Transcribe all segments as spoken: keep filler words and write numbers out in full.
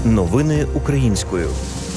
Новини українською.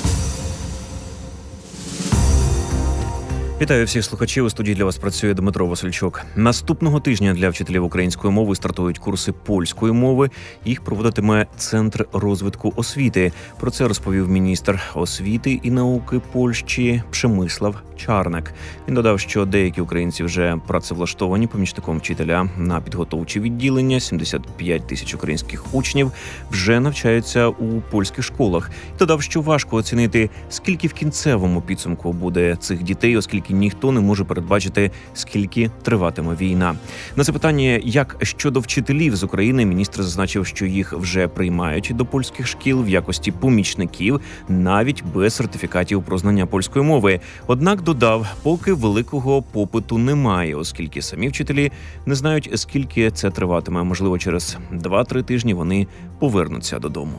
Вітаю всіх слухачів. У студії для вас працює Дмитро Васильчук. Наступного тижня для вчителів української мови стартують курси польської мови. Їх проводитиме Центр розвитку освіти. Про це розповів міністр освіти і науки Польщі Przemysław Czarnek. Він додав, що деякі українці вже працевлаштовані помічником вчителя на підготовчі відділення. сімдесят п'ять тисяч українських учнів вже навчаються у польських школах. Додав, що важко оцінити, скільки в кінцевому підсумку буде цих дітей, оскільки ніхто не може передбачити, скільки триватиме війна. На запитання, як щодо вчителів з України, міністр зазначив, що їх вже приймають до польських шкіл в якості помічників, навіть без сертифікатів про знання польської мови. Однак додав, поки великого попиту немає, оскільки самі вчителі не знають, скільки це триватиме. Можливо, через два-три тижні вони повернуться додому.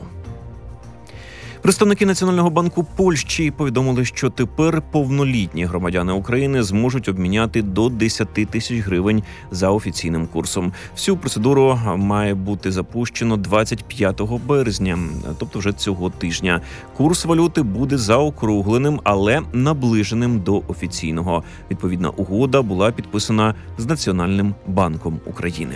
Представники Національного банку Польщі повідомили, що тепер повнолітні громадяни України зможуть обміняти до десять тисяч гривень за офіційним курсом. Всю процедуру має бути запущено двадцять п'ятого березня, тобто вже цього тижня. Курс валюти буде заокругленим, але наближеним до офіційного. Відповідна угода була підписана з Національним банком України.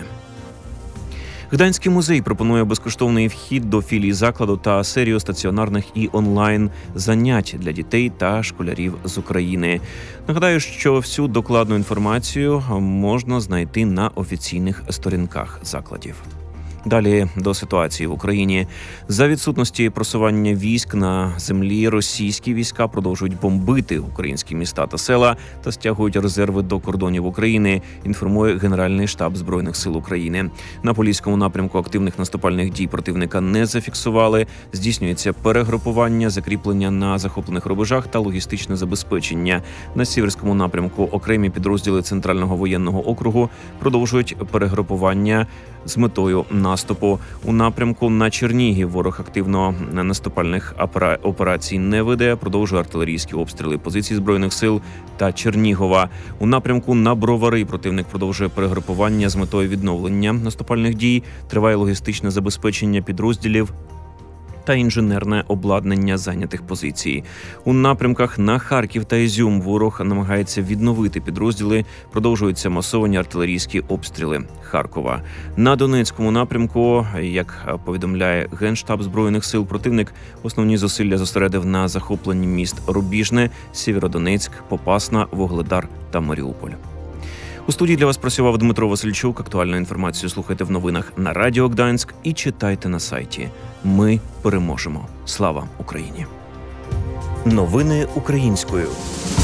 Гданський музей пропонує безкоштовний вхід до філій закладу та серію стаціонарних і онлайн занять для дітей та школярів з України. Нагадаю, що всю докладну інформацію можна знайти на офіційних сторінках закладів. Далі до ситуації в Україні. За відсутності просування військ на землі російські війська продовжують бомбити українські міста та села та стягують резерви до кордонів України, інформує Генеральний штаб Збройних сил України. На Поліському напрямку активних наступальних дій противника не зафіксували. Здійснюється перегрупування, закріплення на захоплених рубежах та логістичне забезпечення. На Сіверському напрямку окремі підрозділи Центрального воєнного округу продовжують перегрупування з метою наступу. У напрямку на Чернігів ворог активно наступальних операцій не веде, продовжує артилерійські обстріли позицій Збройних сил та Чернігова. У напрямку на Бровари противник продовжує перегрупування з метою відновлення наступальних дій, триває логістичне забезпечення підрозділів та інженерне обладнання зайнятих позицій. У напрямках на Харків та Ізюм ворог намагається відновити підрозділи, продовжуються масовані артилерійські обстріли Харкова. На Донецькому напрямку, як повідомляє Генштаб Збройних сил, противник основні зусилля зосередив на захопленні міст Рубіжне, Сєвєродонецьк, Попасна, Вугледар та Маріуполь. У студії для вас працював Дмитро Васильчук. Актуальну інформацію слухайте в новинах на Радіо Гданськ і читайте на сайті. Ми переможемо. Слава Україні! Новини українською.